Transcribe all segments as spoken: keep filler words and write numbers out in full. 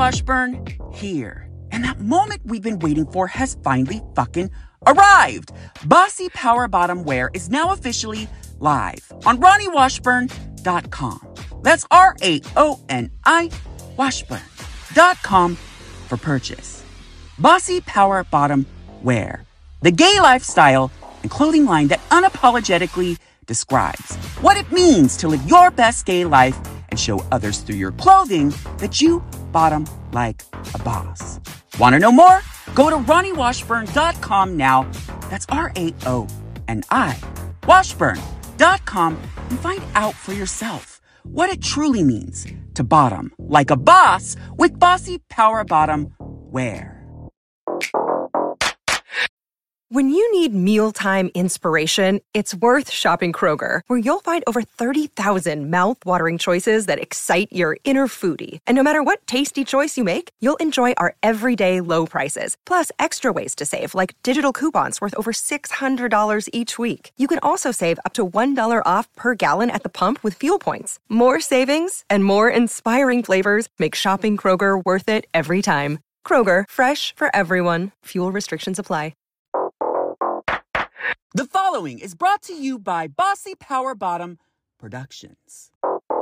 Washburn here. And that moment we've been waiting for has finally fucking arrived. Bossy Power Bottom Wear is now officially live on Ronnie Washburn dot com. That's R A O N I Washburn dot com for purchase. Bossy Power Bottom Wear, the gay lifestyle and clothing line that unapologetically describes what it means to live your best gay life and show others through your clothing that you bottom like a boss. Want to know more? Go to Ronnie Washburn dot com now. That's R A O N I Washburn dot com and find out for yourself what it truly means to bottom like a boss with Bossy Power Bottom Wear. When you need mealtime inspiration, it's worth shopping Kroger, where you'll find over thirty thousand mouth-watering choices that excite your inner foodie. And no matter what tasty choice you make, you'll enjoy our everyday low prices, plus extra ways to save, like digital coupons worth over six hundred dollars each week. You can also save up to one dollar off per gallon at the pump with fuel points. More savings and more inspiring flavors make shopping Kroger worth it every time. Kroger, fresh for everyone. Fuel restrictions apply. The following is brought to you by Bossy Power Bottom Productions.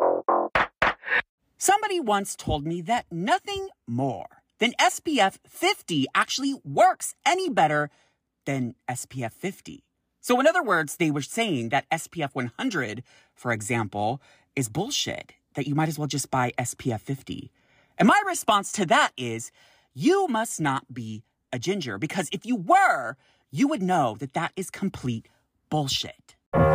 Somebody once told me that nothing more than S P F fifty actually works any better than S P F fifty. So in other words, they were saying that S P F one hundred, for example, is bullshit, that you might as well just buy S P F fifty. And my response to that is, you must not be a ginger, because if you were, you would know that that is complete bullshit.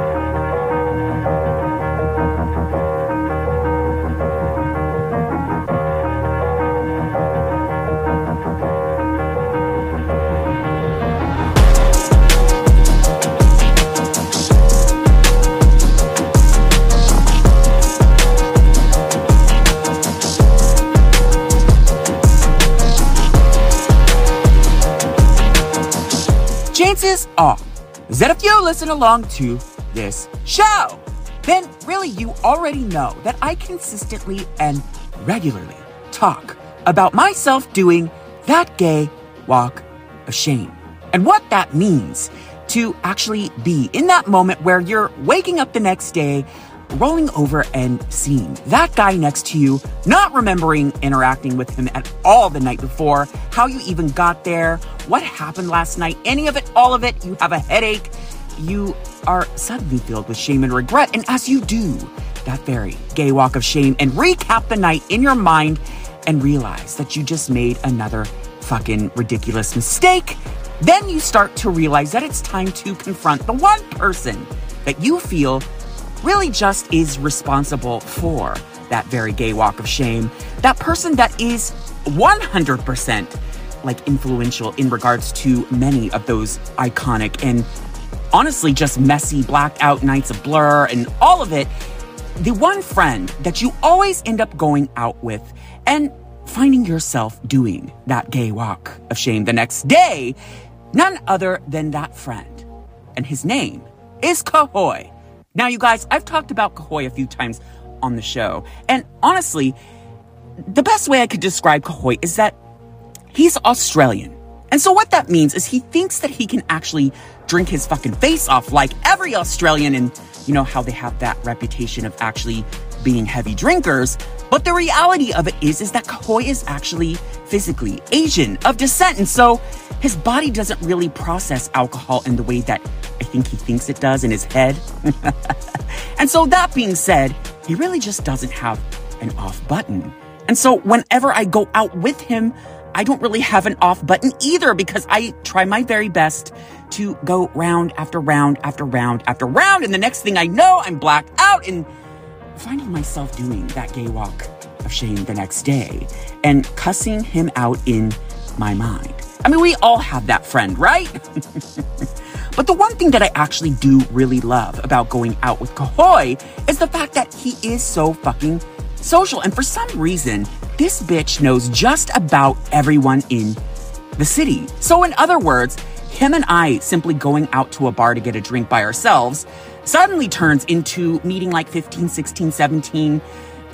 Chances are that if you listen along to this show, then really you already know that I consistently and regularly talk about myself doing that gay walk of shame and what that means to actually be in that moment where you're waking up the next day, rolling over and seeing that guy next to you, not remembering interacting with him at all the night before, how you even got there, what happened last night, any of it, all of it. You have a headache. You are suddenly filled with shame and regret. And as you do that very gay walk of shame and recap the night in your mind and realize that you just made another fucking ridiculous mistake, then you start to realize that it's time to confront the one person that you feel really just is responsible for that very gay walk of shame. That person that is one hundred percent like influential in regards to many of those iconic and honestly just messy blacked out nights of Blur and all of it. The one friend that you always end up going out with and finding yourself doing that gay walk of shame the next day, none other than that friend. And his name is Kahoi. Now, you guys, I've talked about Kahoi a few times on the show. And honestly, the best way I could describe Kahoi is that he's Australian. And so what that means is he thinks that he can actually drink his fucking face off like every Australian, and you know how they have that reputation of actually being heavy drinkers. But the reality of it is, is that Kahoi is actually physically Asian of descent. And so his body doesn't really process alcohol in the way that I think he thinks it does in his head. And so that being said, he really just doesn't have an off button. And so whenever I go out with him, I don't really have an off button either, because I try my very best to go round after round after round after round. And the next thing I know, I'm blacked out and finding myself doing that gay walk of shame the next day and cussing him out in my mind. I mean, we all have that friend, right? But the one thing that I actually do really love about going out with Kahoi is the fact that he is so fucking social. And for some reason, this bitch knows just about everyone in the city. So in other words, him and I simply going out to a bar to get a drink by ourselves suddenly turns into meeting like fifteen, sixteen, seventeen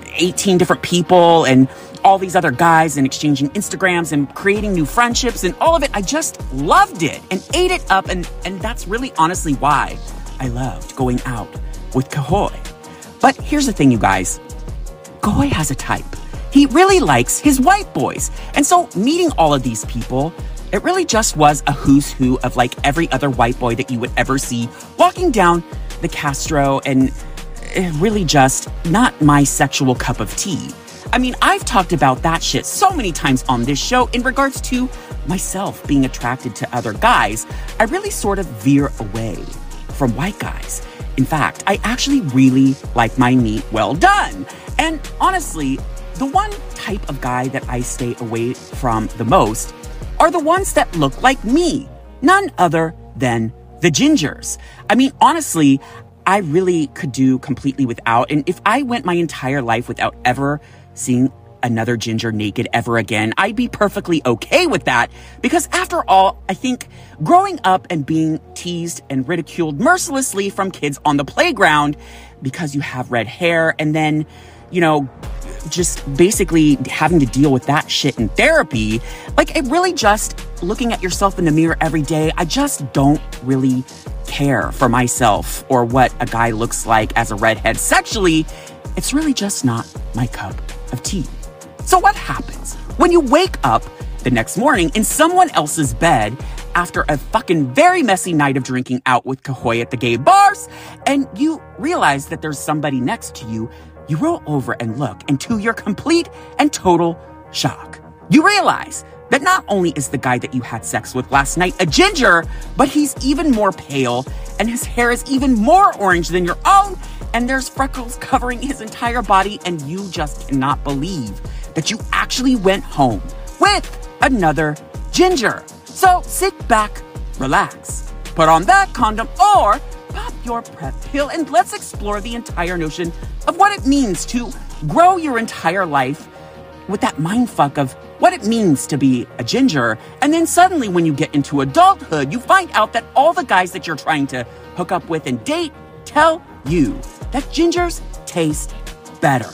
eighteen different people and all these other guys and exchanging Instagrams and creating new friendships and all of it. I just loved it and ate it up. And, and that's really honestly why I loved going out with Kahoy. But here's the thing, you guys. Kahoy has a type. He really likes his white boys. And so meeting all of these people, it really just was a who's who of like every other white boy that you would ever see walking down the Castro, and really just not my sexual cup of tea. I mean, I've talked about that shit so many times on this show in regards to myself being attracted to other guys. I really sort of veer away from white guys. In fact, I actually really like my meat well done. And honestly, the one type of guy that I stay away from the most are the ones that look like me. None other than the gingers. I mean, honestly, I really could do completely without. And if I went my entire life without ever seeing another ginger naked ever again, I'd be perfectly okay with that. Because after all, I think growing up and being teased and ridiculed mercilessly from kids on the playground because you have red hair, and then, you know, just basically having to deal with that shit in therapy, like it really just looking at yourself in the mirror every day, I just don't really care for myself or what a guy looks like as a redhead sexually. It's really just not my cup of tea. So what happens when you wake up the next morning in someone else's bed after a fucking very messy night of drinking out with Kahoy at the gay bars, and you realize that there's somebody next to you? You roll over and look, and to your complete and total shock, you realize that not only is the guy that you had sex with last night a ginger, but he's even more pale, and his hair is even more orange than your own, and there's freckles covering his entire body, and you just cannot believe that you actually went home with another ginger. So sit back, relax, put on that condom, or pop your PrEP pill, and let's explore the entire notion of what it means to grow your entire life with that mindfuck of what it means to be a ginger. And then suddenly when you get into adulthood, you find out that all the guys that you're trying to hook up with and date tell you that gingers taste better.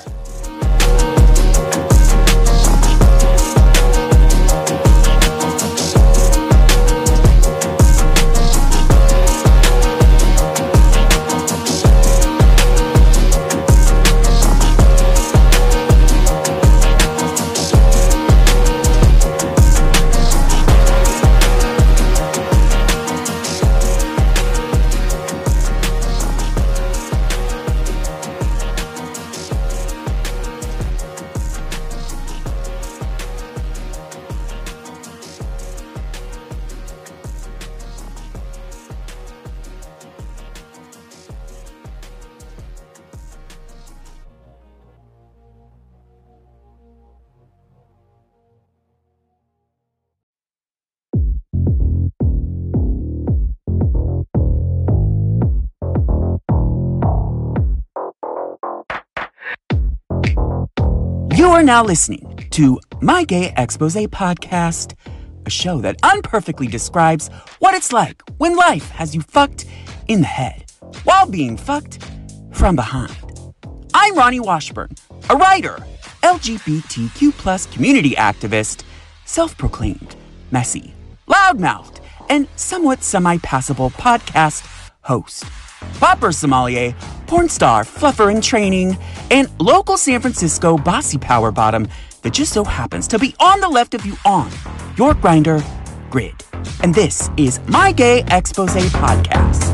You are now listening to My Gay Expose Podcast, a show that unperfectly describes what it's like when life has you fucked in the head while being fucked from behind. I'm Ronnie Washburn, a writer, L G B T Q plus community activist, self-proclaimed, messy, loudmouthed, and somewhat semi-passable podcast host. Popper sommelier, porn star, fluffer in training, and local San Francisco bossy power bottom that just so happens to be on the left of you on your Grindr grid. And this is My Gay Expose Podcast.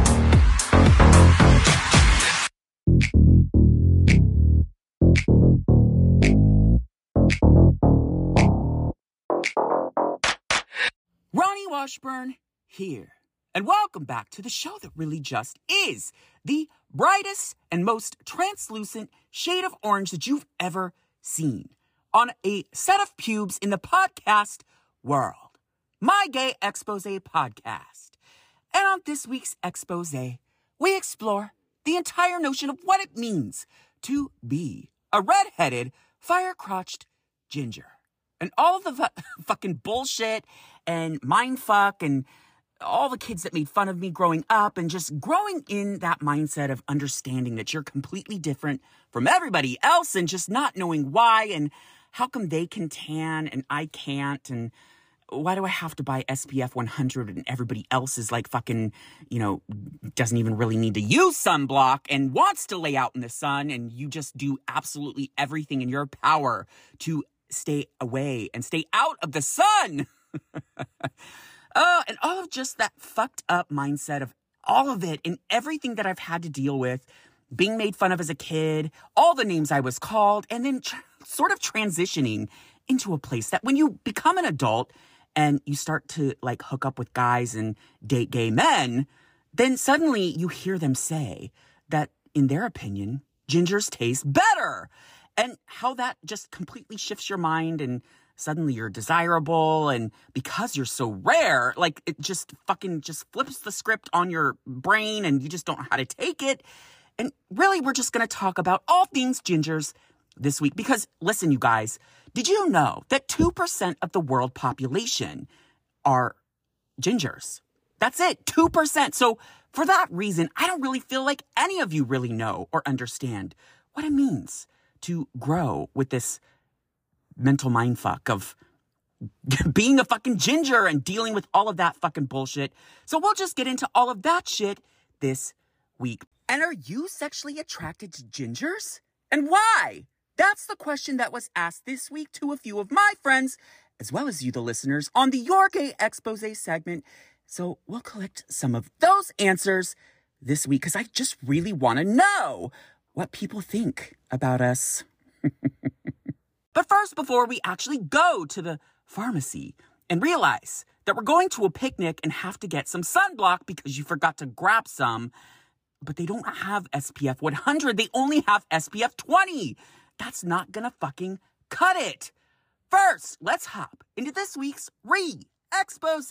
Ronnie Washburn here. And welcome back to the show that really just is the brightest and most translucent shade of orange that you've ever seen on a set of pubes in the podcast world. My Gay Expose Podcast. And on this week's expose, we explore the entire notion of what it means to be a red-headed, fire-crotched ginger. And all of the fu- fucking bullshit and mindfuck and all the kids that made fun of me growing up and just growing in that mindset of understanding that you're completely different from everybody else and just not knowing why and how come they can tan and I can't, and why do I have to buy S P F one hundred and everybody else is like fucking, you know, doesn't even really need to use sunblock and wants to lay out in the sun, and you just do absolutely everything in your power to stay away and stay out of the sun. Oh, and all of just that fucked up mindset of all of it and everything that I've had to deal with, being made fun of as a kid, all the names I was called, and then tr- sort of transitioning into a place that when you become an adult and you start to like hook up with guys and date gay men, then suddenly you hear them say that in their opinion, gingers taste better, and how that just completely shifts your mind, and suddenly you're desirable, and because you're so rare, like it just fucking just flips the script on your brain and you just don't know how to take it. And really, we're just going to talk about all things gingers this week because, listen, you guys, did you know that two percent of the world population are gingers? That's it, two percent. So for that reason, I don't really feel like any of you really know or understand what it means to grow with this mental mindfuck of being a fucking ginger and dealing with all of that fucking bullshit. So we'll just get into all of that shit this week. And are you sexually attracted to gingers? And why? That's the question that was asked this week to a few of my friends, as well as you, the listeners, on the Your Gay Expose segment. So we'll collect some of those answers this week because I just really want to know what people think about us. But first, before we actually go to the pharmacy and realize that we're going to a picnic and have to get some sunblock because you forgot to grab some, but they don't have S P F one hundred, they only have S P F twenty. That's not gonna fucking cut it. First, let's hop into this week's Re-Expose.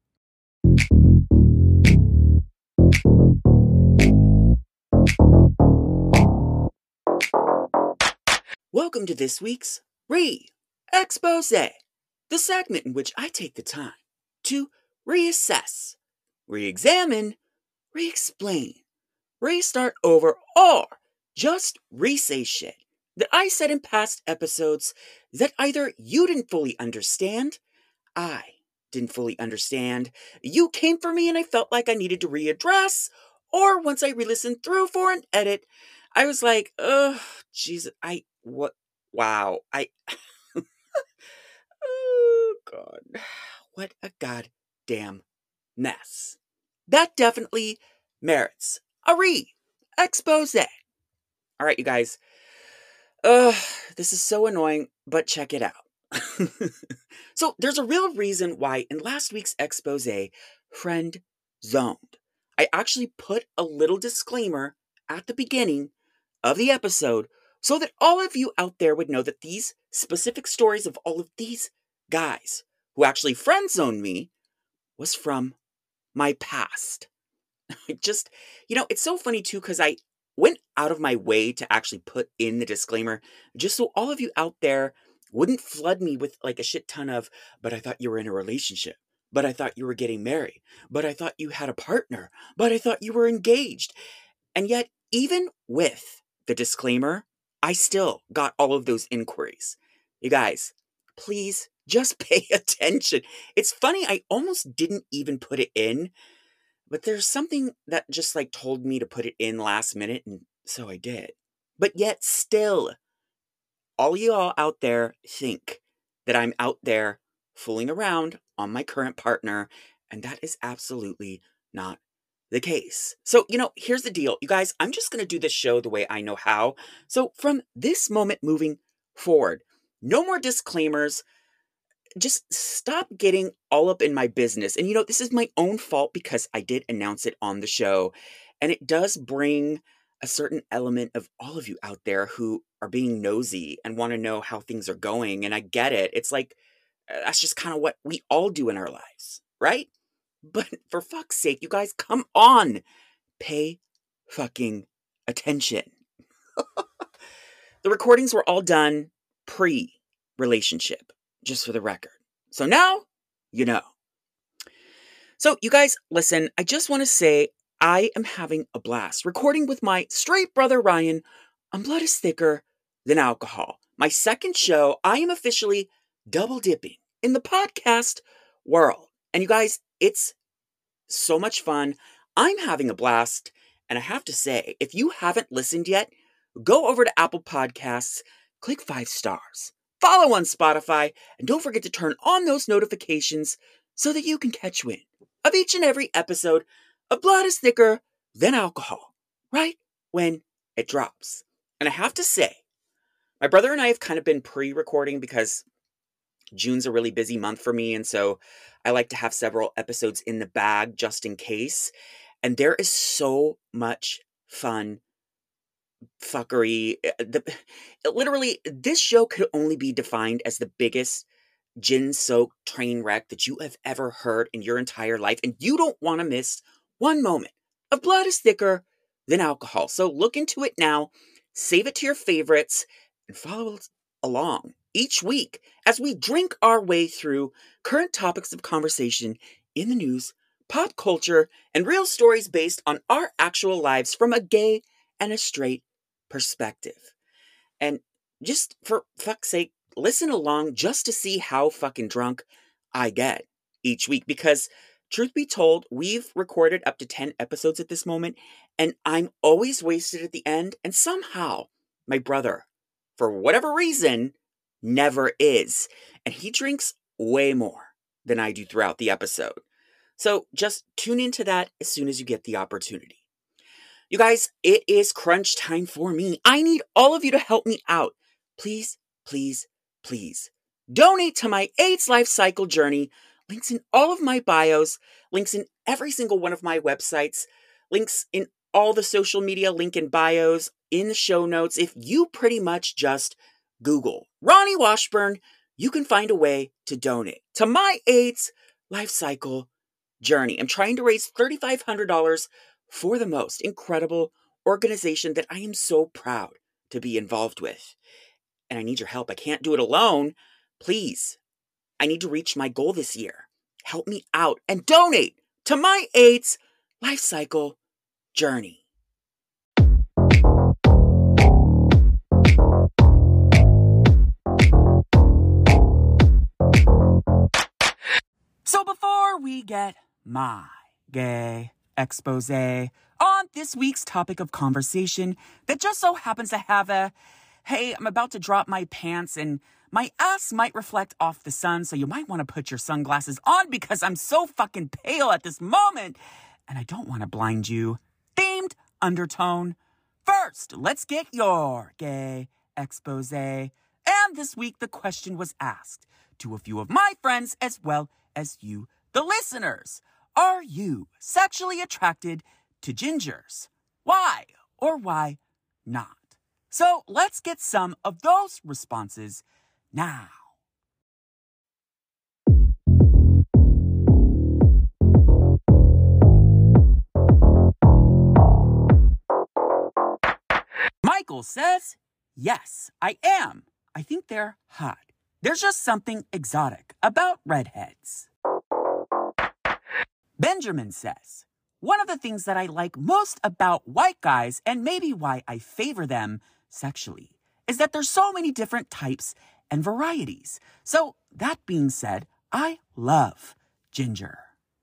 Welcome to this week's Re-Expose, the segment in which I take the time to reassess, re-examine, re-explain, restart over, or just re-say shit that I said in past episodes that either you didn't fully understand, I didn't fully understand, you came for me and I felt like I needed to readdress, or once I re-listened through for an edit, I was like, ugh, Jesus, I, what, wow, I, oh, God, what a goddamn mess. That definitely merits a re-expose. All right, you guys. Ugh, this is so annoying, but check it out. So there's a real reason why in last week's expose, friend zoned, I actually put a little disclaimer at the beginning of the episode so that all of you out there would know that these specific stories of all of these guys who actually friend zoned me was from my past. Just, you know, it's so funny too, because I went out of my way to actually put in the disclaimer just so all of you out there wouldn't flood me with like a shit ton of, but I thought you were in a relationship, but I thought you were getting married, but I thought you had a partner, but I thought you were engaged. And yet, even with the disclaimer, I still got all of those inquiries. You guys, please just pay attention. It's funny, I almost didn't even put it in, but there's something that just like told me to put it in last minute, and so I did. But yet still, all you all out there think that I'm out there fooling around on my current partner, and that is absolutely not the case. So, you know, here's the deal. You guys, I'm just going to do this show the way I know how. So from this moment moving forward, no more disclaimers. Just stop getting all up in my business. And, you know, this is my own fault because I did announce it on the show. And it does bring a certain element of all of you out there who are being nosy and want to know how things are going. And I get it. It's like, that's just kind of what we all do in our lives, right? But for fuck's sake, you guys, come on. Pay fucking attention. The recordings were all done pre-relationship. Just for the record. So now, you know. So, you guys, listen, I just want to say I am having a blast recording with my straight brother Ryan on Blood is Thicker Than Alcohol. My second show, I am officially double dipping in the podcast world. And you guys, it's so much fun. I'm having a blast. And I have to say, if you haven't listened yet, go over to Apple Podcasts, click five stars, follow on Spotify, and don't forget to turn on those notifications so that you can catch wind of each and every episode of Blood is Thicker Than Alcohol, right when it drops. And I have to say, my brother and I have kind of been pre-recording because June's a really busy month for me, and so I like to have several episodes in the bag just in case. And there is so much fun fuckery. The, literally, this show could only be defined as the biggest gin-soaked train wreck that you have ever heard in your entire life, and you don't want to miss one moment of Blood is Thicker Than Alcohol. So look into it now, save it to your favorites, and follow along each week as we drink our way through current topics of conversation in the news, pop culture, and real stories based on our actual lives from a gay and a straight perspective. And just for fuck's sake, listen along just to see how fucking drunk I get each week. Because, truth be told, we've recorded up to ten episodes at this moment, and I'm always wasted at the end. And somehow, my brother, for whatever reason, never is. And he drinks way more than I do throughout the episode. So just tune into that as soon as you get the opportunity. You guys, it is crunch time for me. I need all of you to help me out. Please, please, please donate to my AIDS life cycle journey. Links in all of my bios, links in every single one of my websites, links in all the social media link in bios, in the show notes. If you pretty much just Google Ronnie Washburn, you can find a way to donate to my AIDS life cycle journey. I'm trying to raise three thousand five hundred dollars for the most incredible organization that I am so proud to be involved with. And I need your help. I can't do it alone. Please, I need to reach my goal this year. Help me out and donate to my AIDS life cycle journey. So before we get my gay expose on this week's topic of conversation that just so happens to have a, hey, I'm about to drop my pants and my ass might reflect off the sun, so you might want to put your sunglasses on because I'm so fucking pale at this moment and I don't want to blind you. Themed undertone. First, let's get your gay expose. And this week the question was asked to a few of my friends as well as you, the listeners. Are you sexually attracted to gingers? Why or why not? So let's get some of those responses now. Michael says, yes, I am. I think they're hot. There's just something exotic about redheads. Benjamin says, one of the things that I like most about white guys, and maybe why I favor them sexually, is that there's so many different types and varieties. So that being said, I love ginger.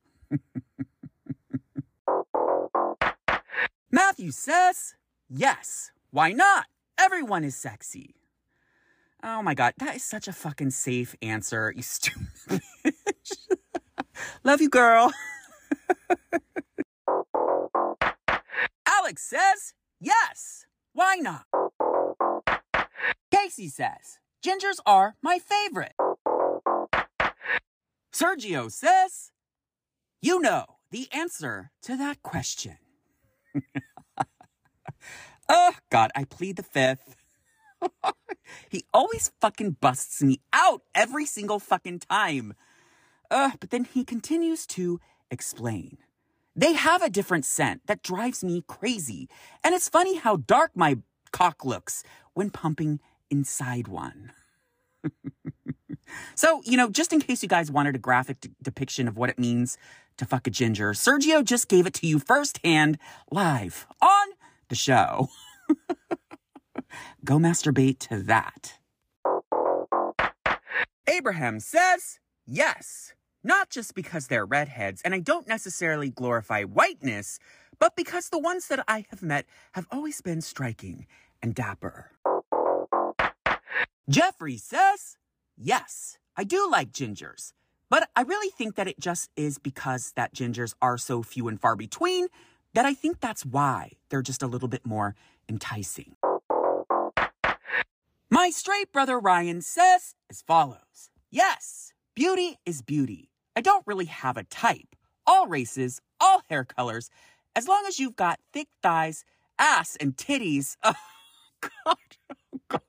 Matthew says, yes, why not? Everyone is sexy. Oh my God, that is such a fucking safe answer, you stupid bitch. Love you, girl. Alex says, yes, why not? Casey says, gingers are my favorite. Sergio says, you know the answer to that question. Oh, God, I plead the fifth. He always fucking busts me out every single fucking time. Uh, but then he continues to explain. They have a different scent that drives me crazy. And it's funny how dark my cock looks when pumping inside one. So, you know, just in case you guys wanted a graphic d- depiction of what it means to fuck a ginger. Sergio just gave it to you firsthand, live, on the show. Go masturbate to that. Abraham says, yes, not just because they're redheads, and I don't necessarily glorify whiteness, but because the ones that I have met have always been striking and dapper. Jeffrey says, yes, I do like gingers, but I really think that it just is because that gingers are so few and far between that I think that's why they're just a little bit more enticing. My straight brother Ryan says as follows. Yes, beauty is beauty. I don't really have a type. All races, all hair colors, as long as you've got thick thighs, ass, and titties. Oh, God. Oh, God.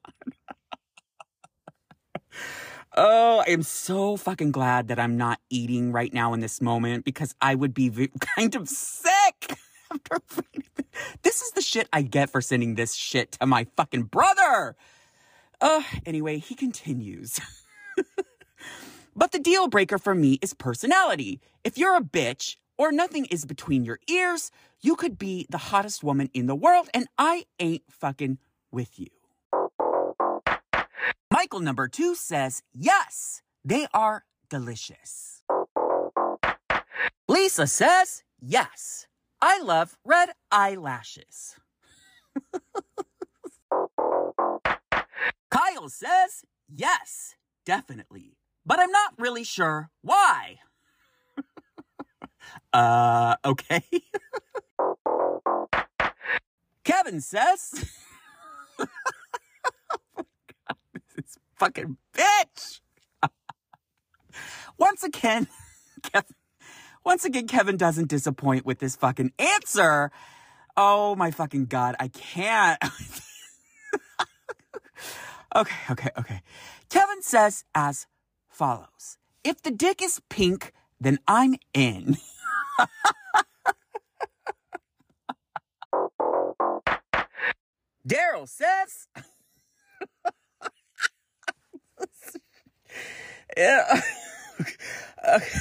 Oh, I am so fucking glad that I'm not eating right now in this moment because I would be v- kind of sick after reading this. This is the shit I get for sending this shit to my fucking brother. Uh, anyway, he continues. But the deal breaker for me is personality. If you're a bitch or nothing is between your ears, you could be the hottest woman in the world and I ain't fucking with you. Michael number two says, yes, they are delicious. Lisa says, yes, I love red eyelashes. Kyle says, yes, definitely, but I'm not really sure why. uh, okay. Kevin says, this fucking bitch. Once again, Kevin, once again, Kevin doesn't disappoint with this fucking answer. Oh my fucking God, I can't. Okay, okay, okay. Kevin says as follows. If the dick is pink, then I'm in. Daryl says... yeah. Okay.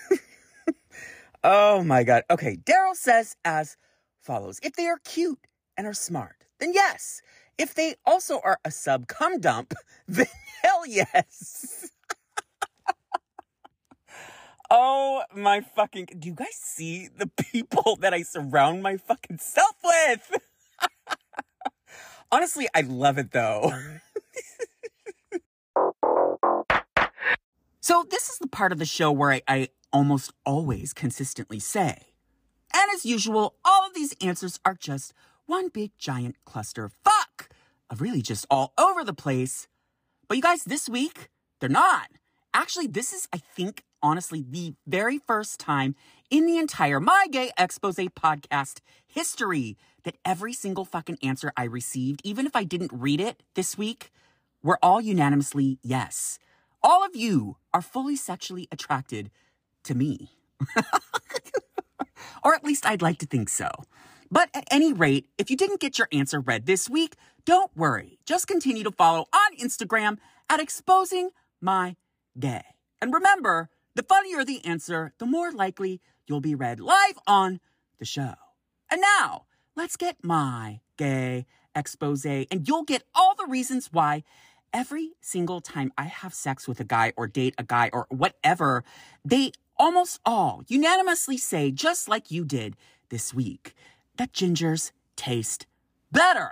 Oh my God. Okay, Daryl says as follows. If they are cute and are smart, then yes. If they also are a sub cum dump, then hell yes. Oh my fucking, do you guys see the people that I surround my fucking self with? Honestly, I love it though. So this is the part of the show where I, I almost always consistently say, and as usual, all of these answers are just one big giant cluster of fuck, of really just all over the place. But you guys, this week, they're not. Actually, this is, I think, honestly, the very first time in the entire My Gay Expose podcast history that every single fucking answer I received, even if I didn't read it this week, were all unanimously yes. All of you are fully sexually attracted to me. Or at least I'd like to think so. But at any rate, if you didn't get your answer read this week, don't worry. Just continue to follow on Instagram at Exposing My Gay. And remember, the funnier the answer, the more likely you'll be read live on the show. And now, let's get my gay expose, and you'll get all the reasons why every single time I have sex with a guy or date a guy or whatever, they almost all unanimously say, just like you did this week, that gingers taste better.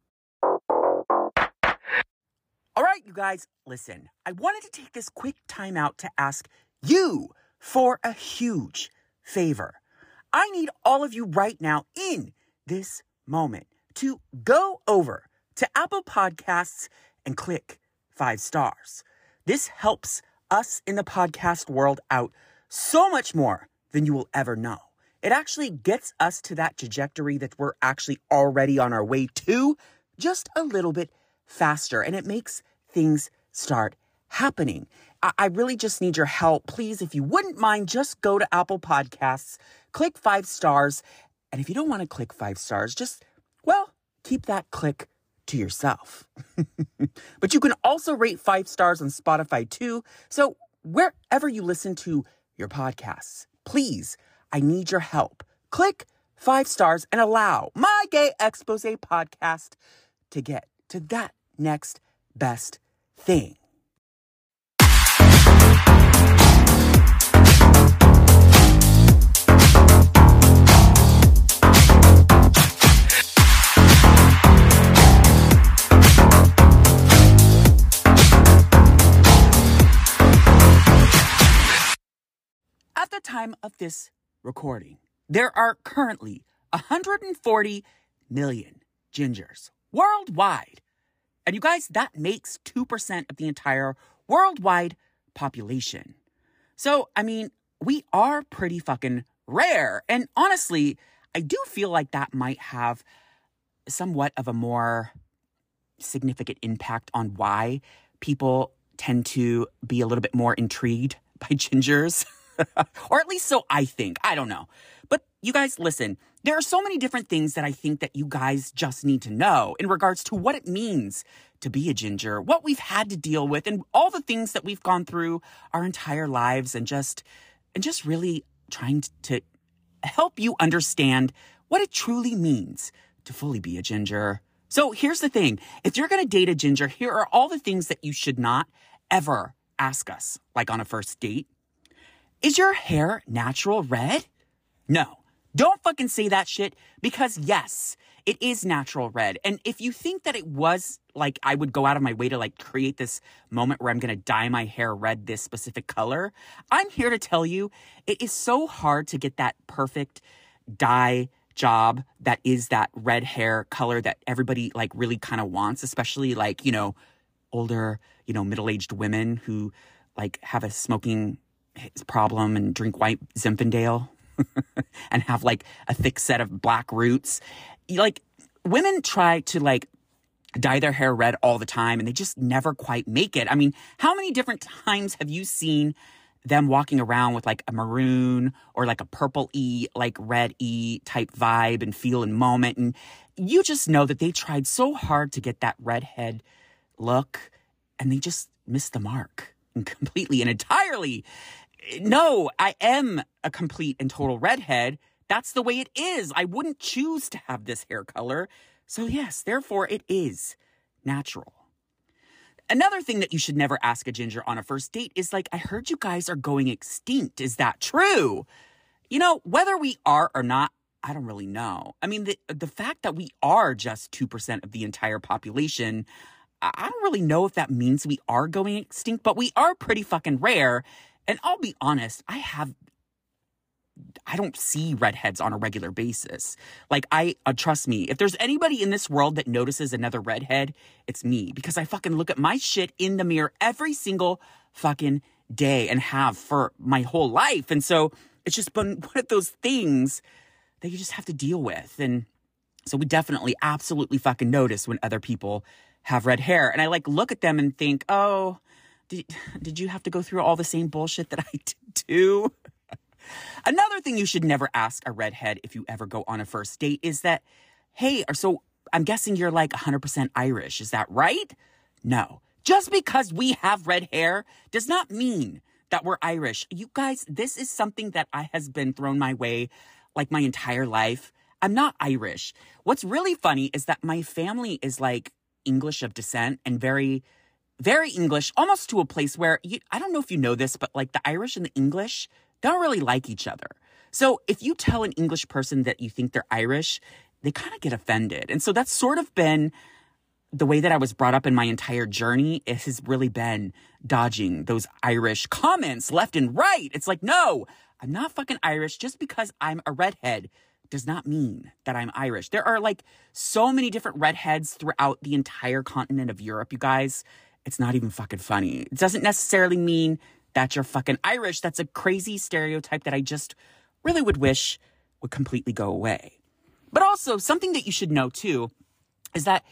All right, you guys, listen. I wanted to take this quick time out to ask you for a huge favor. I need all of you right now in this moment to go over to Apple Podcasts and click five stars. This helps us in the podcast world out so much more than you will ever know. It actually gets us to that trajectory that we're actually already on our way to just a little bit faster. And it makes things start happening. I, I really just need your help. Please, if you wouldn't mind, just go to Apple Podcasts, click five stars. And if you don't want to click five stars, just, well, keep that click to yourself. But you can also rate five stars on Spotify too. So wherever you listen to your podcasts, please, I need your help. Click five stars and allow my Gay Expose podcast to get to that next best thing. At the time of this recording, there are currently one hundred forty million gingers worldwide. And you guys, that makes two percent of the entire worldwide population. So, I mean, we are pretty fucking rare. And honestly, I do feel like that might have somewhat of a more significant impact on why people tend to be a little bit more intrigued by gingers. Or at least so I think. I don't know. But you guys, listen, there are so many different things that I think that you guys just need to know in regards to what it means to be a ginger, what we've had to deal with, and all the things that we've gone through our entire lives, and just and just really trying to help you understand what it truly means to fully be a ginger. So here's the thing. If you're going to date a ginger, here are all the things that you should not ever ask us, like on a first date. Is your hair natural red? No, don't fucking say that shit, because yes, it is natural red. And if you think that it was like I would go out of my way to like create this moment where I'm going to dye my hair red this specific color, I'm here to tell you it is so hard to get that perfect dye job that is that red hair color that everybody like really kind of wants, especially like, you know, older, you know, middle-aged women who like have a smoking problem and drink white Zinfandel and have like a thick set of black roots. Like, women try to like dye their hair red all the time and they just never quite make it. I mean, how many different times have you seen them walking around with like a maroon or like a purple-y, like red-y type vibe and feel and moment? And you just know that they tried so hard to get that redhead look and they just missed the mark completely and entirely. No, I am a complete and total redhead. That's the way it is. I wouldn't choose to have this hair color. So yes, therefore it is natural. Another thing that you should never ask a ginger on a first date is like, I heard you guys are going extinct. Is that true? You know, whether we are or not, I don't really know. I mean, the, the fact that we are just two percent of the entire population, I don't really know if that means we are going extinct, but we are pretty fucking rare. And I'll be honest, I have, I don't see redheads on a regular basis. Like, I, uh, trust me, if there's anybody in this world that notices another redhead, it's me. Because I fucking look at my shit in the mirror every single fucking day and have for my whole life. And so it's just been one of those things that you just have to deal with. And so we definitely absolutely fucking notice when other people have red hair. And I like look at them and think, oh, Did, did you have to go through all the same bullshit that I did too? Another thing you should never ask a redhead if you ever go on a first date is that, hey, so I'm guessing you're like one hundred percent Irish. Is that right? No. Just because we have red hair does not mean that we're Irish. You guys, this is something that I has been thrown my way like my entire life. I'm not Irish. What's really funny is that my family is like English of descent and very... very English, almost to a place where, you, I don't know if you know this, but like the Irish and the English don't really like each other. So if you tell an English person that you think they're Irish, they kind of get offended. And so that's sort of been the way that I was brought up in my entire journey. It has really been dodging those Irish comments left and right. It's like, no, I'm not fucking Irish. Just because I'm a redhead does not mean that I'm Irish. There are like so many different redheads throughout the entire continent of Europe, you guys. It's not even fucking funny. It doesn't necessarily mean that you're fucking Irish. That's a crazy stereotype that I just really would wish would completely go away. But also, something that you should know too is that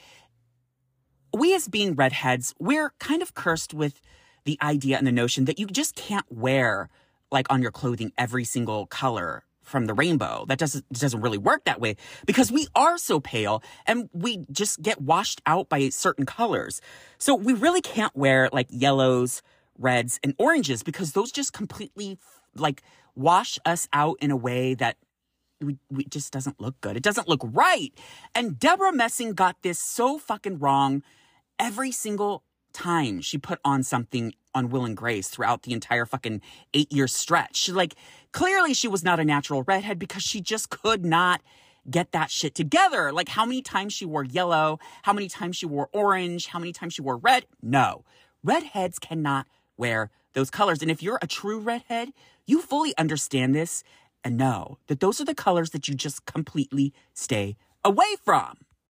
we as being redheads, we're kind of cursed with the idea and the notion that you just can't wear like on your clothing every single color from the rainbow. That doesn't doesn't really work that way because we are so pale and we just get washed out by certain colors. So we really can't wear like yellows, reds, and oranges because those just completely like wash us out in a way that we, we just doesn't look good. It doesn't look right. And Deborah Messing got this so fucking wrong every single time she put on something on Will and Grace throughout the entire fucking eight-year stretch. She, like, clearly she was not a natural redhead because she just could not get that shit together. Like, how many times she wore yellow, how many times she wore orange, how many times she wore red. No. Redheads cannot wear those colors. And if you're a true redhead, you fully understand this and know that those are the colors that you just completely stay away from.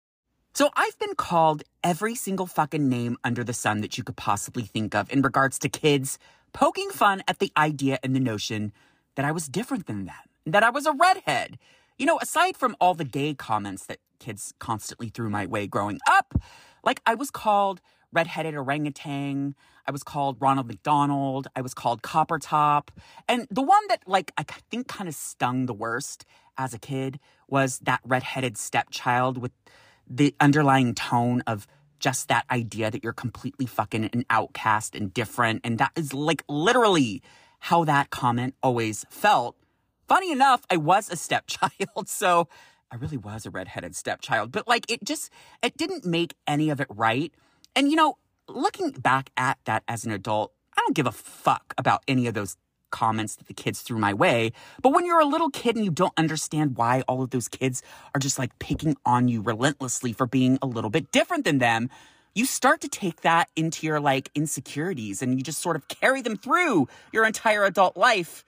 So I've been called every single fucking name under the sun that you could possibly think of in regards to kids poking fun at the idea and the notion that I was different than them, that I was a redhead. You know, aside from all the gay comments that kids constantly threw my way growing up, like I was called redheaded orangutan, I was called Ronald McDonald, I was called Copper Top, and the one that like I think kind of stung the worst as a kid was that redheaded stepchild with the underlying tone of just that idea that you're completely fucking an outcast and different. And that is like literally how that comment always felt. Funny enough, I was a stepchild, so I really was a redheaded stepchild. But like it just, it didn't make any of it right. And you know, looking back at that as an adult, I don't give a fuck about any of those comments that the kids threw my way. But when you're a little kid and you don't understand why all of those kids are just like picking on you relentlessly for being a little bit different than them, you start to take that into your like insecurities and you just sort of carry them through your entire adult life.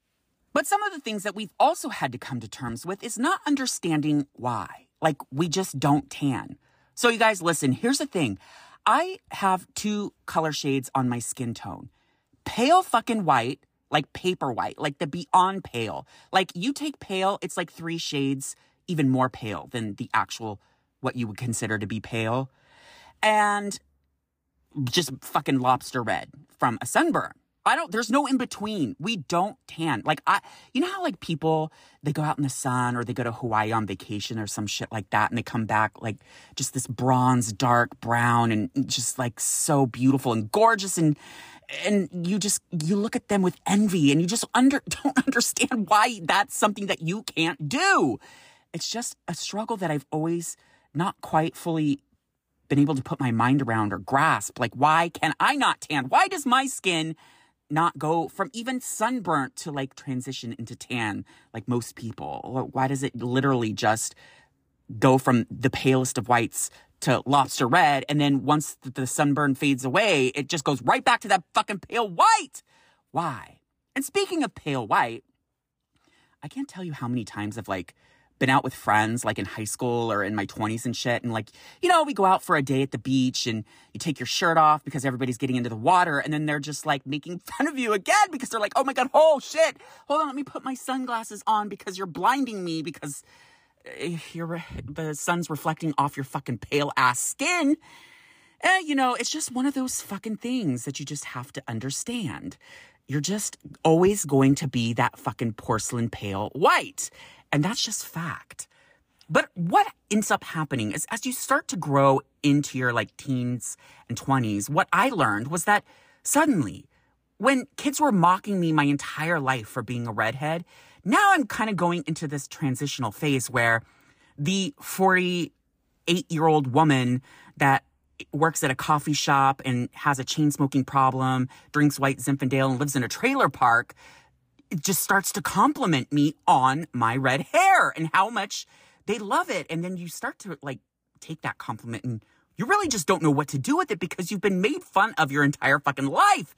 But some of the things that we've also had to come to terms with is not understanding why. Like we just don't tan. So you guys listen, here's the thing. I have two color shades on my skin tone. Pale fucking white, like paper white, like the beyond pale. Like you take pale, it's like three shades even more pale than the actual, what you would consider to be pale. And just fucking lobster red from a sunburn. I don't, there's no in between. We don't tan. Like I, you know how like people, they go out in the sun or they go to Hawaii on vacation or some shit like that. And they come back like just this bronze, dark brown and just like so beautiful and gorgeous. And, and you just, you look at them with envy and you just under, don't understand why that's something that you can't do. It's just a struggle that I've always not quite fully been able to put my mind around or grasp. Like, why can I not tan? Why does my skin not go from even sunburnt to like transition into tan like most people? Why does it literally just go from the palest of whites to lobster red, and then once the sunburn fades away, it just goes right back to that fucking pale white? Why? And speaking of pale white, I can't tell you how many times I've like been out with friends like in high school or in my twenties and shit. And like, you know, we go out for a day at the beach and you take your shirt off because everybody's getting into the water. And then they're just like making fun of you again because they're like, oh my God, oh shit. Hold on, let me put my sunglasses on because you're blinding me because you're, the sun's reflecting off your fucking pale ass skin. And you know, it's just one of those fucking things that you just have to understand. You're just always going to be that fucking porcelain pale white. And that's just fact. But what ends up happening is as you start to grow into your like teens and twenties, what I learned was that suddenly when kids were mocking me my entire life for being a redhead, now I'm kind of going into this transitional phase where the forty-eight-year-old woman that works at a coffee shop and has a chain smoking problem, drinks white Zinfandel and lives in a trailer park, it just starts to compliment me on my red hair and how much they love it. And then you start to like take that compliment and you really just don't know what to do with it because you've been made fun of your entire fucking life.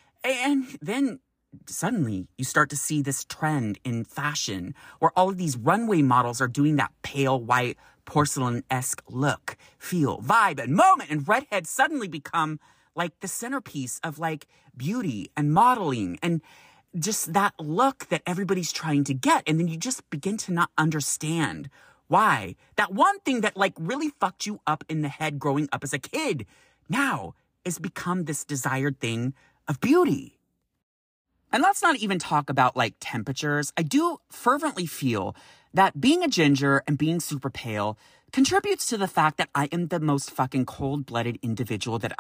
And then suddenly you start to see this trend in fashion where all of these runway models are doing that pale white porcelain-esque look, feel, vibe, and moment. And redheads suddenly become like the centerpiece of like beauty and modeling and just that look that everybody's trying to get. And then you just begin to not understand why that one thing that like really fucked you up in the head growing up as a kid now has become this desired thing of beauty. And let's not even talk about like temperatures. I do fervently feel that being a ginger and being super pale contributes to the fact that I am the most fucking cold-blooded individual that I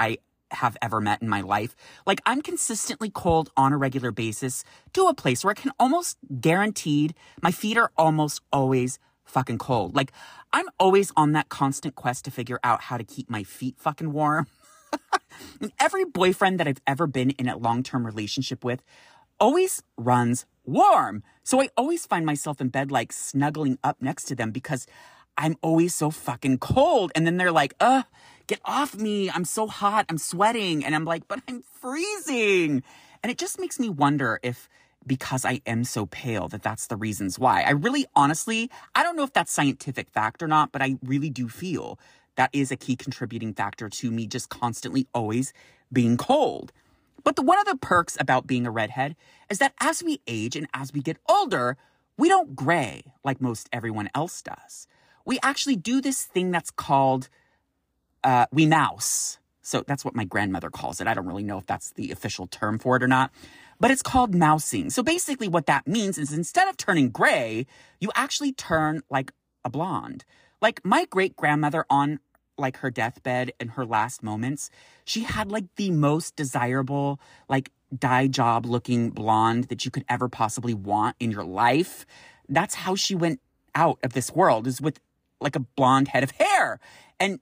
have ever met in my life. Like, I'm consistently cold on a regular basis to a place where I can almost guaranteed my feet are almost always fucking cold. Like, I'm always on that constant quest to figure out how to keep my feet fucking warm. And every boyfriend that I've ever been in a long-term relationship with always runs warm. So I always find myself in bed, like, snuggling up next to them because I'm always so fucking cold. And then they're like, uh, get off me. I'm so hot. I'm sweating. And I'm like, but I'm freezing. And it just makes me wonder if because I am so pale that that's the reasons why. I really, honestly, I don't know if that's scientific fact or not, but I really do feel that is a key contributing factor to me just constantly always being cold. But the one of the perks about being a redhead is that as we age and as we get older, we don't gray like most everyone else does. We actually do this thing that's called, uh, we mouse. So that's what my grandmother calls it. I don't really know if that's the official term for it or not, but it's called mousing. So basically what that means is instead of turning gray, you actually turn like a blonde. Like my great grandmother on like her deathbed in her last moments, she had like the most desirable, like dye job looking blonde that you could ever possibly want in your life. That's how she went out of this world, is with like a blonde head of hair. And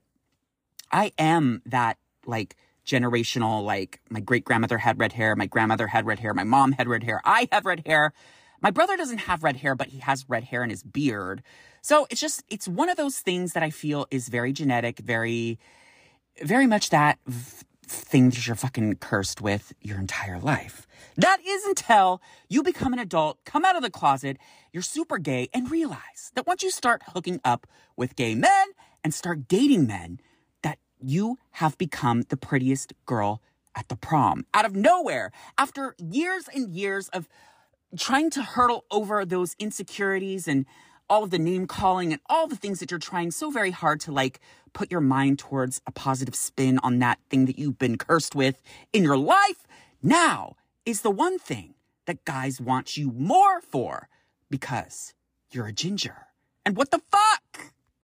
I am that like generational, like my great grandmother had red hair. My grandmother had red hair. My mom had red hair. I have red hair. My brother doesn't have red hair, but he has red hair in his beard. So it's just, it's one of those things that I feel is very genetic, very, very much that v- thing that you're fucking cursed with your entire life. That is until you become an adult, come out of the closet, you're super gay, and realize that once you start hooking up with gay men and start dating men, that you have become the prettiest girl at the prom. Out of nowhere, after years and years of trying to hurdle over those insecurities and all of the name calling and all the things that you're trying so very hard to like put your mind towards a positive spin on that thing that you've been cursed with in your life, now is the one thing that guys want you more for because you're a ginger. And what the fuck?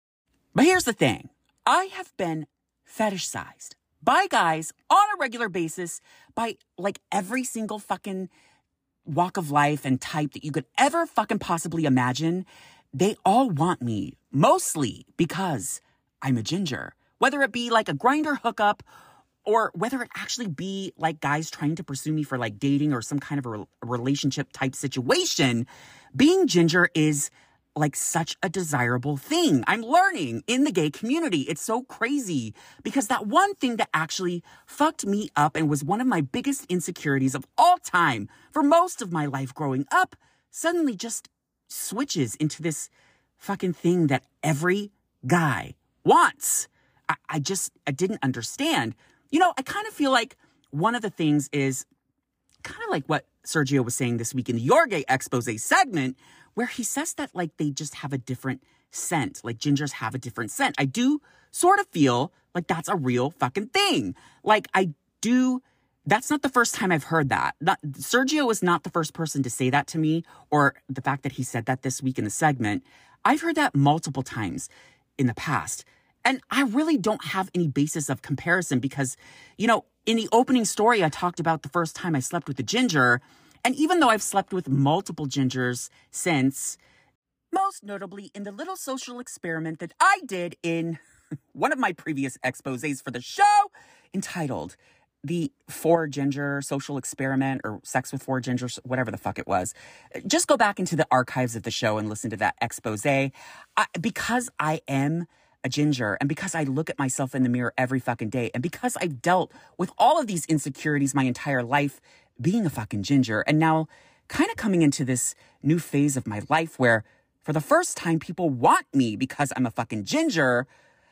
But here's the thing. I have been fetishized by guys on a regular basis by like every single fucking walk of life and type that you could ever fucking possibly imagine. They all want me, mostly because I'm a ginger. Whether it be like a Grindr hookup or whether it actually be like guys trying to pursue me for like dating or some kind of a, re- a relationship type situation, being ginger is like such a desirable thing. I'm learning in the gay community. It's so crazy because that one thing that actually fucked me up and was one of my biggest insecurities of all time for most of my life growing up suddenly just switches into this fucking thing that every guy wants. I, I just, I didn't understand. You know, I kind of feel like one of the things is kind of like what Sergio was saying this week in the Your Gay Expose segment, where he says that like they just have a different scent, like gingers have a different scent. I do sort of feel like that's a real fucking thing. Like I do, that's not the first time I've heard that. Not, Sergio is not the first person to say that to me, or the fact that he said that this week in the segment. I've heard that multiple times in the past. And I really don't have any basis of comparison because, you know, in the opening story, I talked about the first time I slept with a ginger. And even though I've slept with multiple gingers since, most notably in the little social experiment that I did in one of my previous exposés for the show entitled The Four Ginger Social Experiment or Sex with Four Gingers, whatever the fuck it was. Just go back into the archives of the show and listen to that exposé. I, because I am a ginger and because I look at myself in the mirror every fucking day and because I've dealt with all of these insecurities my entire life being a fucking ginger and now kind of coming into this new phase of my life where for the first time people want me because I'm a fucking ginger.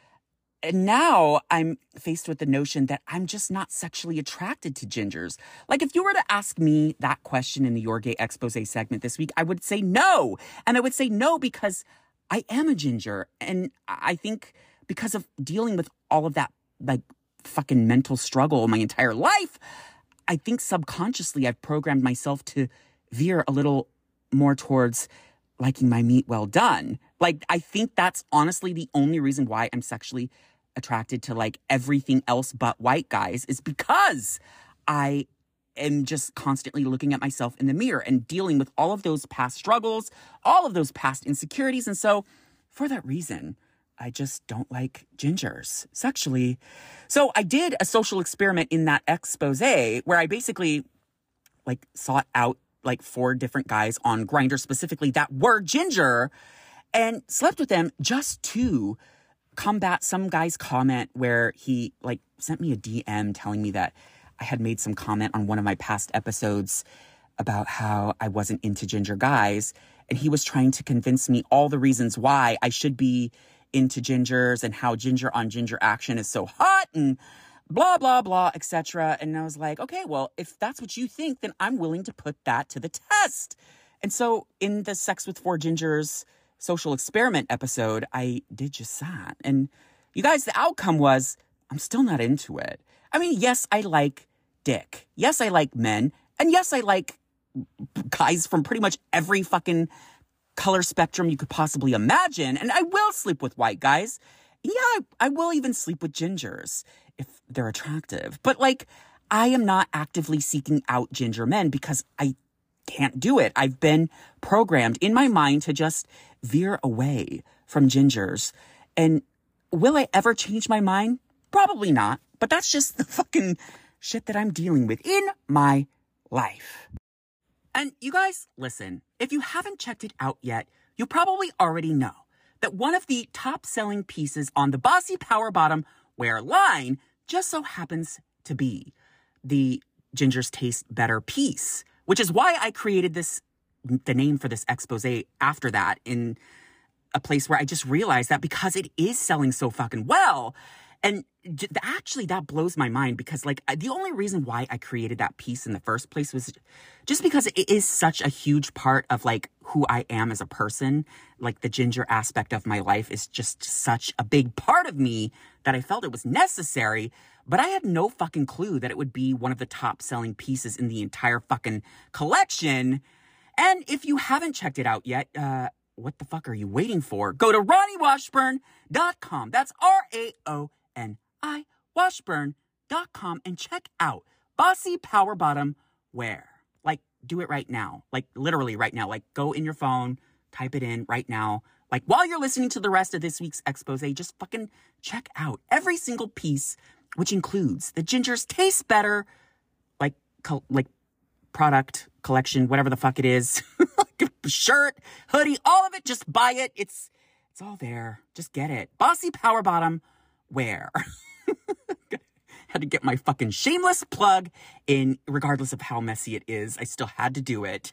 And now I'm faced with the notion that I'm just not sexually attracted to gingers. Like if you were to ask me that question in the Your Gay Expose segment this week, I would say no. And I would say no because I am a ginger. And I think because of dealing with all of that like fucking mental struggle my entire life, I think subconsciously I've programmed myself to veer a little more towards liking my meat well done. Like, I think that's honestly the only reason why I'm sexually attracted to like everything else but white guys is because I am just constantly looking at myself in the mirror and dealing with all of those past struggles, all of those past insecurities. And so for that reason, I just don't like gingers sexually. So I did a social experiment in that expose where I basically like sought out like four different guys on Grindr specifically that were ginger and slept with them just to combat some guy's comment where he like sent me a D M telling me that I had made some comment on one of my past episodes about how I wasn't into ginger guys. And he was trying to convince me all the reasons why I should be into gingers and how ginger on ginger action is so hot and blah, blah, blah, et cetera. And I was like, okay, well, if that's what you think, then I'm willing to put that to the test. And so in the Sex with Four Gingers social experiment episode, I did just that. And you guys, the outcome was I'm still not into it. I mean, yes, I like dick. Yes, I like men. And yes, I like guys from pretty much every fucking color spectrum you could possibly imagine. And I will sleep with white guys. Yeah, I, I will even sleep with gingers if they're attractive. But like, I am not actively seeking out ginger men because I can't do it. I've been programmed in my mind to just veer away from gingers. And will I ever change my mind? Probably not. But that's just the fucking shit that I'm dealing with in my life. And you guys, listen, if you haven't checked it out yet, you probably already know that one of the top selling pieces on the Bossy Power Bottom Wear line just so happens to be the Gingers Taste Better piece, which is why I created this, the name for this expose after that, in a place where I just realized that because it is selling so fucking well. And actually, that blows my mind because, like, the only reason why I created that piece in the first place was just because it is such a huge part of, like, who I am as a person. Like, the ginger aspect of my life is just such a big part of me that I felt it was necessary. But I had no fucking clue that it would be one of the top-selling pieces in the entire fucking collection. And if you haven't checked it out yet, uh, what the fuck are you waiting for? Go to Ronnie Washburn dot com. That's R A O N I Washburn dot com and check out Bossy Power Bottom Wear. Like, do it right now. Like, literally right now. Like, go in your phone, type it in right now. Like, while you're listening to the rest of this week's expose, just fucking check out every single piece, which includes the Gingers Taste Better, like, co- like product collection, whatever the fuck it is. Shirt, hoodie, all of it. Just buy it. It's, it's all there. Just get it. Bossy Power Bottom Wear. Had to get my fucking shameless plug in, regardless of how messy it is. I still had to do it.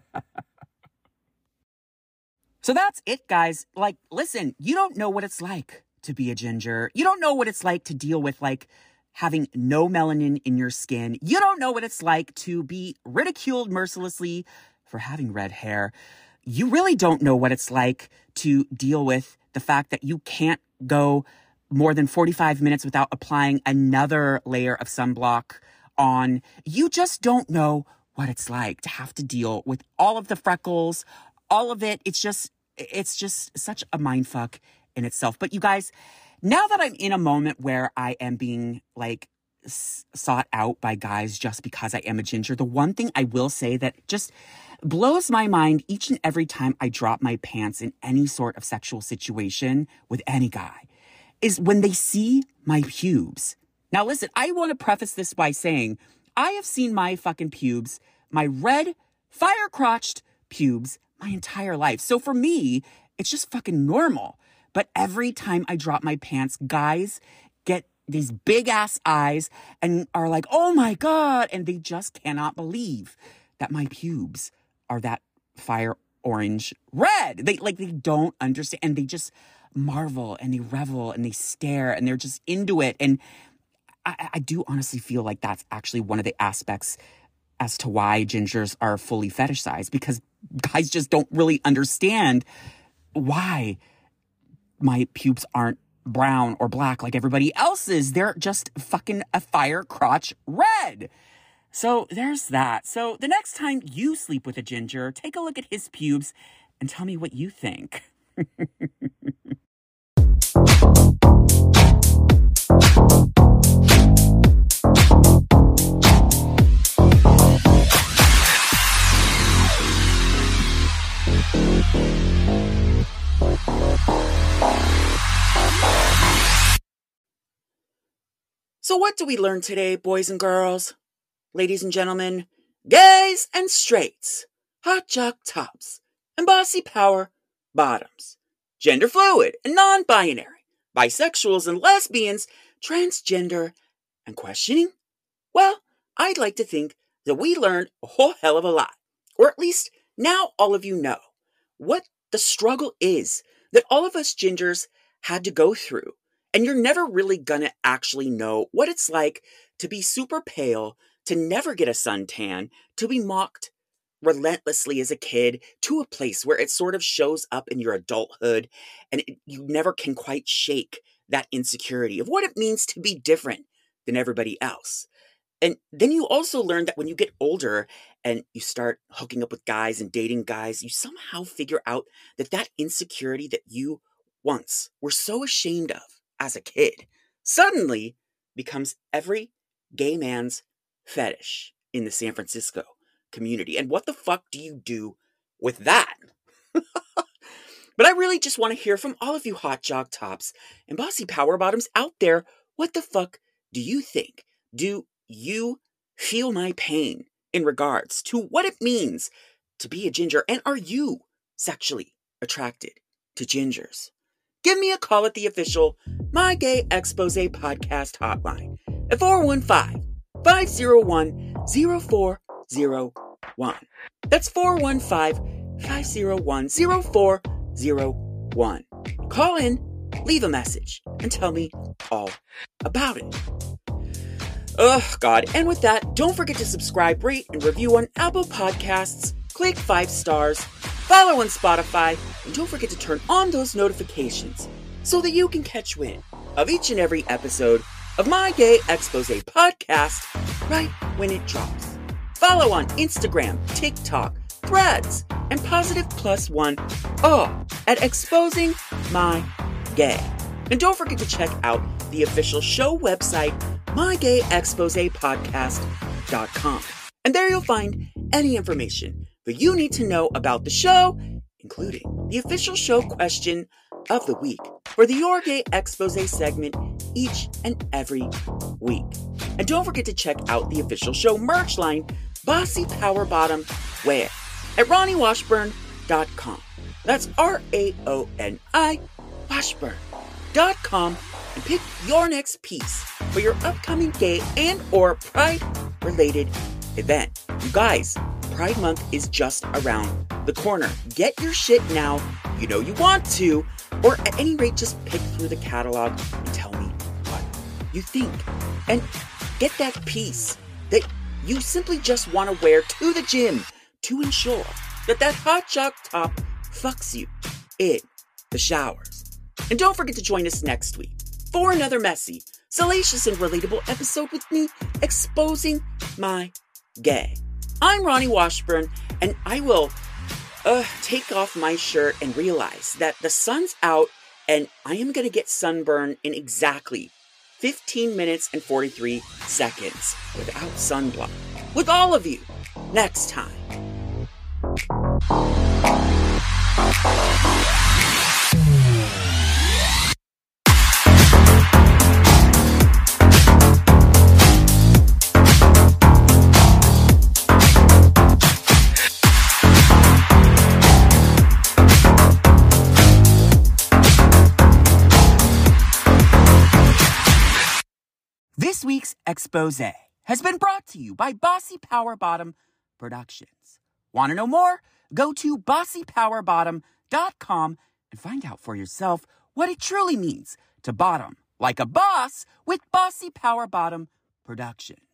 So that's it, guys. Like, listen, you don't know what it's like to be a ginger. You don't know what it's like to deal with, like, having no melanin in your skin. You don't know what it's like to be ridiculed mercilessly for having red hair. You really don't know what it's like to deal with the fact that you can't go more than forty-five minutes without applying another layer of sunblock on. You just don't know what it's like to have to deal with all of the freckles, all of it. It's just, it's just such a mindfuck in itself. But you guys, now that I'm in a moment where I am being like s- sought out by guys just because I am a ginger, the one thing I will say that just blows my mind each and every time I drop my pants in any sort of sexual situation with any guy is when they see my pubes. Now listen, I want to preface this by saying I have seen my fucking pubes, my red, fire-crotched pubes, my entire life. So for me, it's just fucking normal. But every time I drop my pants, guys get these big-ass eyes and are like, oh my God, and they just cannot believe that my pubes are that fire orange red. They, like, they don't understand, and they just marvel and they revel and they stare and they're just into it. And I, I do honestly feel like that's actually one of the aspects as to why gingers are fully fetishized, because guys just don't really understand why my pubes aren't brown or black like everybody else's. They're just fucking a fire crotch red. So there's that. So the next time you sleep with a ginger, take a look at his pubes and tell me what you think. So what do we learn today, boys and girls? Ladies and gentlemen, gays and straights, hot jock tops, and bossy power bottoms, gender fluid and non-binary, bisexuals and lesbians, transgender, and questioning? Well, I'd like to think that we learned a whole hell of a lot. Or at least now all of you know what the struggle is that all of us gingers had to go through. And you're never really gonna actually know what it's like to be super pale, to never get a suntan, to be mocked relentlessly as a kid, to a place where it sort of shows up in your adulthood, and it, you never can quite shake that insecurity of what it means to be different than everybody else. And then you also learn that when you get older and you start hooking up with guys and dating guys, you somehow figure out that that insecurity that you once were so ashamed of as a kid suddenly becomes every gay man's fetish in the San Francisco community. And what the fuck do you do with that? But I really just want to hear from all of you hot jock tops and bossy power bottoms out there. What the fuck do you think? Do you feel my pain in regards to what it means to be a ginger? And are you sexually attracted to gingers? Give me a call at the official My Gay Expose podcast hotline at four one five, five oh one, oh four oh one. That's four one five, five oh one, oh four oh one. Call in, leave a message, and tell me all about it. Oh, God. And with that, don't forget to subscribe, rate, and review on Apple Podcasts. Click five stars, follow on Spotify, and don't forget to turn on those notifications so that you can catch wind of each and every episode of My Gay Expose podcast right when it drops. Follow on Instagram, TikTok, Threads, and Positive Plus One, all at Exposing My Gay. And don't forget to check out the official show website, my gay expose podcast dot com. And there you'll find any information that you need to know about the show, including the official show question of the week for the Your Gay Expose segment each and every week. And don't forget to check out the official show merch line, Bossy Power Bottom Wear, at ronnie washburn dot com. That's R A O N I Washburn dot com, and pick your next piece for your upcoming gay and or pride related event. You guys, Pride Month is just around the corner. Get your shit now. You know you want to, or at any rate, just pick through the catalog and tell me what you think. And get that piece that you simply just want to wear to the gym to ensure that that hot jock top fucks you in the showers. And don't forget to join us next week for another messy, salacious, and relatable episode with me exposing my gay. I'm Ronnie Washburn, and I will uh, take off my shirt and realize that the sun's out, and I am going to get sunburned in exactly fifteen minutes and forty-three seconds without sunblock. With all of you next time. This week's expose has been brought to you by Bossy Power Bottom Productions. Want to know more? Go to bossy power bottom dot com and find out for yourself what it truly means to bottom like a boss with Bossy Power Bottom Productions.